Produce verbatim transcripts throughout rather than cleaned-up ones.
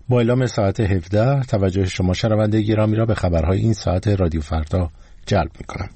با اعلام ساعت هفده توجه شما شنونده گرامی را به خبرهای این ساعت رادیو فردا جلب می‌کنم.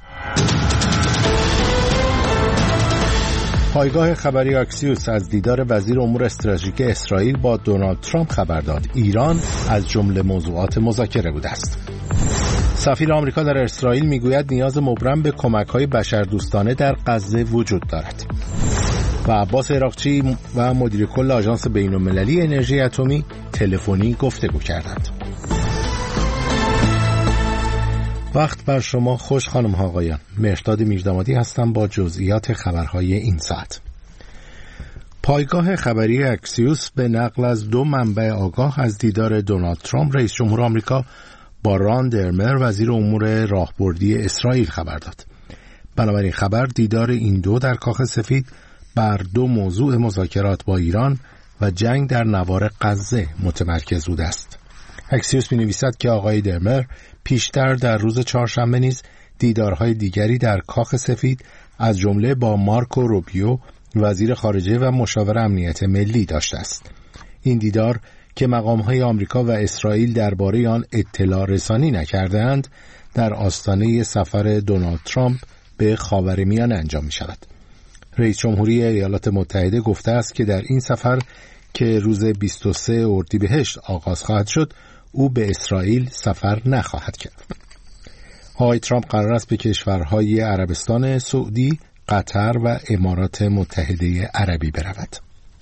پایگاه خبری اکسیوس از دیدار وزیر امور استراتژیک اسرائیل با دونالد ترامپ خبر داد. ایران از جمله موضوعات مذاکره بوده است. سفیر آمریکا در اسرائیل میگوید نیاز مبرم به کمک‌های بشردوستانه در غزه وجود دارد. و عباس عراقچی و مدیر کل آژانس بین‌المللی انرژی اتمی تلفنی گفتگو کردند. وقت بر شما خوش خانم ها آقایان. مهرداد میردامادی هستم با جزئیات خبرهای این ساعت. پایگاه خبری اکسیوس به نقل از دو منبع آگاه از دیدار دونالد ترامپ رئیس جمهور آمریکا با ران درمر وزیر امور راهبردی اسرائیل خبر داد. بنابراین خبر دیدار این دو در کاخ سفید بر دو موضوع مذاکرات با ایران و جنگ در نوار غزه متمرکز بوده است. اکسیوس می‌نویسد که آقای درمر پیشتر در روز چهارشنبه نیز دیدارهای دیگری در کاخ سفید از جمله با مارکو روبیو وزیر خارجه و مشاور امنیت ملی داشته است. این دیدار که مقام‌های آمریکا و اسرائیل درباره آن اطلاع رسانی نکرده‌اند در آستانه سفر دونالد ترامپ به خاورمیانه انجام می‌شود. رئیس جمهوری ایالات متحده گفته است که در این سفر که روز بیست و سوم اردیبهشت آغاز خواهد شد او به اسرائیل سفر نخواهد کرد. آقای ترامپ قرار است به کشورهای عربستان سعودی، قطر و امارات متحده عربی برود.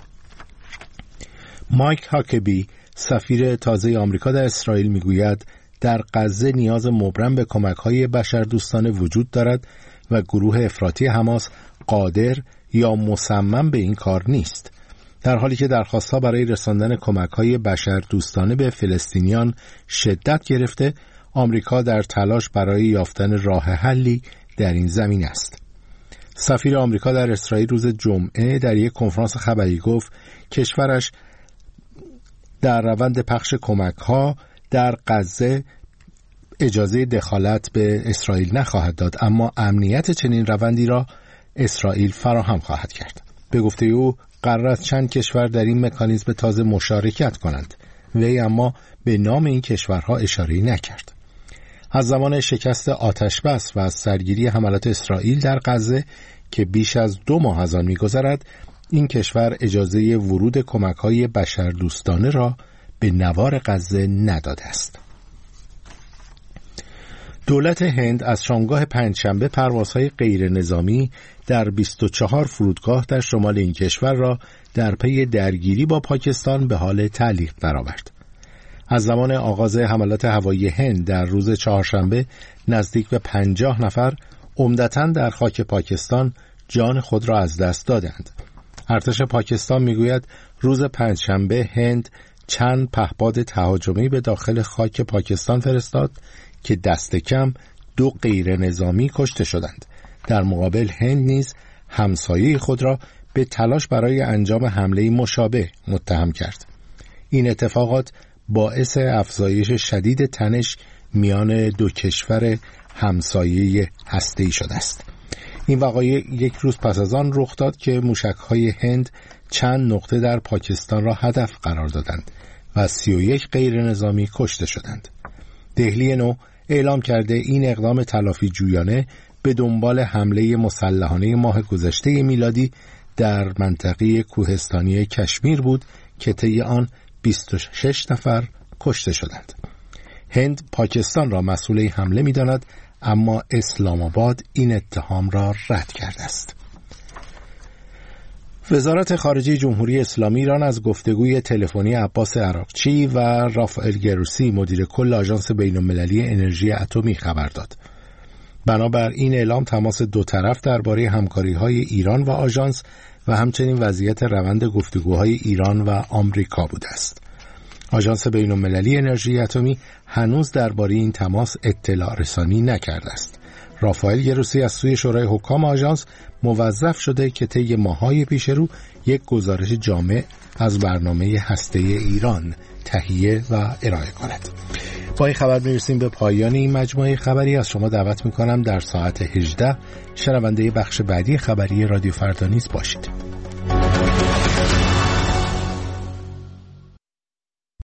مایک هاکبی سفیر تازه آمریکا در اسرائیل میگوید در غزه نیاز مبرم به کمک‌های بشردوستانه وجود دارد و گروه افراطی حماس قادر یا مصمم به این کار نیست. در حالی که درخواست‌ها برای رساندن کمک‌های بشردوستانه به فلسطینیان شدت گرفته، آمریکا در تلاش برای یافتن راه حلی در این زمین است. سفیر آمریکا در اسرائیل روز جمعه در یک کنفرانس خبری گفت کشورش در روند پخش کمک‌ها در غزه اجازه دخالت به اسرائیل نخواهد داد، اما امنیت چنین روندی را اسرائیل فراهم خواهد کرد. به گفته او قرار است چند کشور در این مکانیزم تازه مشارکت کنند. وی اما به نام این کشورها اشاره‌ای نکرد. از زمان شکست آتشبس و از سرگیری حملات اسرائیل در غزه که بیش از دو ماه از آن می‌گذرد، این کشور اجازه ورود کمک‌های بشردوستانه را به نوار غزه نداده است. دولت هند از شامگاه پنجشنبه پروازهای غیر نظامی در بیست و چهار فرودگاه در شمال این کشور را در پی درگیری با پاکستان به حال تعلیق درآورد. از زمان آغاز حملات هوایی هند در روز چهارشنبه نزدیک به پنجاه نفر عمدتاً در خاک پاکستان جان خود را از دست دادند. ارتش پاکستان میگوید روز پنجشنبه هند چند پهپاد تهاجمی به داخل خاک پاکستان فرستاد که دست کم دو غیر نظامی کشته شدند. در مقابل هند نیز همسایه خود را به تلاش برای انجام حمله مشابه متهم کرد. این اتفاقات باعث افزایش شدید تنش میان دو کشور همسایه هسته‌ای شده است. این وقایع یک روز پس از آن رخ داد که موشک‌های هند چند نقطه در پاکستان را هدف قرار دادند و سی و یک غیر نظامی کشته شدند. دهلی نو اعلام کرده این اقدام تلافی جویانه به دنبال حمله مسلحانه ماه گذشته میلادی در منطقه کوهستانی کشمیر بود که طی آن بیست و شش نفر کشته شدند. هند پاکستان را مسئول این حمله می‌داند، اما اسلام آباد این اتهام را رد کرده است. وزارت خارجه جمهوری اسلامی ایران از گفتگوی تلفنی عباس عراقچی و رافائل گروسی مدیر کل آژانس بین‌المللی انرژی اتمی خبر داد. بنابر این اعلام تماس دو طرف درباره همکاری‌های ایران و آژانس و همچنین وضعیت روند گفتگوهای ایران و آمریکا بوده است. آژانس بین‌المللی انرژی اتمی هنوز درباره این تماس اطلاع رسانی نکرده است. رافائل گروسی از سوی شورای حکام آژانس موظف شده که طی ماه‌های پیش رو یک گزارش جامع از برنامه هسته ایران تهیه و ارائه کند. با این خبر میرسیم به پایان این مجموعه خبری. از شما دعوت میکنم در ساعت هجده شنونده بخش بعدی خبری رادیو فردا نیز باشید.